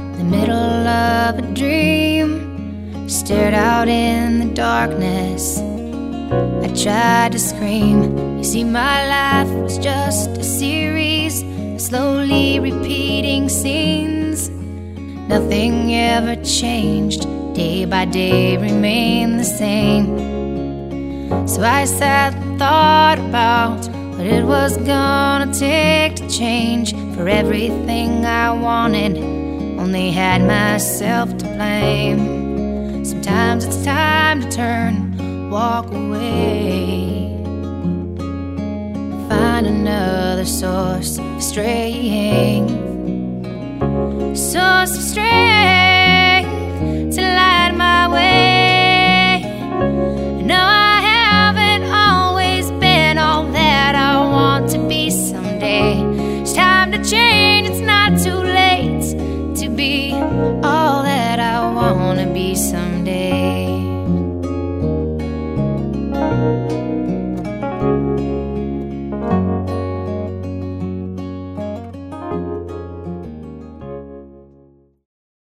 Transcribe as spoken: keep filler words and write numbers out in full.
in the middle of a dream, stared out in the darkness. I tried to scream. You see, my life was just a series of slowly repeating scenes. Nothing ever changed, day by day remained the same. So I sat and thought about what it was gonna take to change. For everything I wanted, only had myself to blame. Sometimes it's time to turn, walk away, find another source of strength, source of strength to light my way. No, I haven't always been all that I want to be someday. It's time to change, it's not too late to be all that I want to be someday.